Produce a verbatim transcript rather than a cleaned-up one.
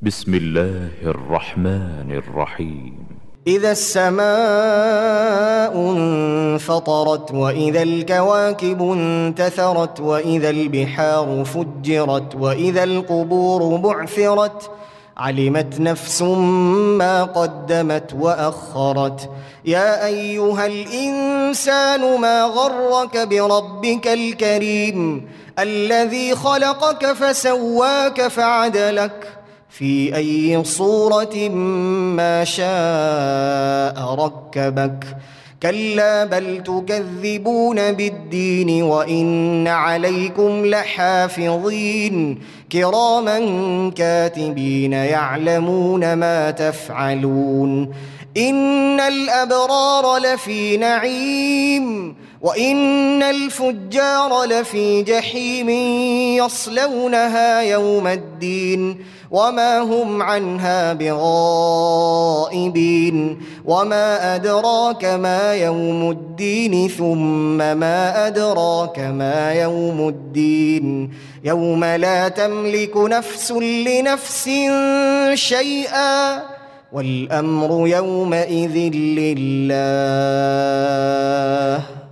بسم الله الرحمن الرحيم. إذا السماء انفطرت وإذا الكواكب انتثرت وإذا البحار فجرت وإذا القبور بعثرت علمت نفس ما قدمت وأخرت. يا أيها الإنسان ما غرك بربك الكريم الذي خلقك فسواك فعدلك في أي صورة ما شاء ركبك. كلا بل تكذبون بالدين وإن عليكم لحافظين كراما كاتبين يعلمون ما تفعلون. إن الأبرار لفي نعيم وإن الفجار لفي جحيم يصلونها يوم الدين وما هم عنها بغائبين. وما أدراك ما يوم الدين ثم ما أدراك ما يوم الدين يوم لا تملك نفس لنفس شيئا والأمر يومئذ لله.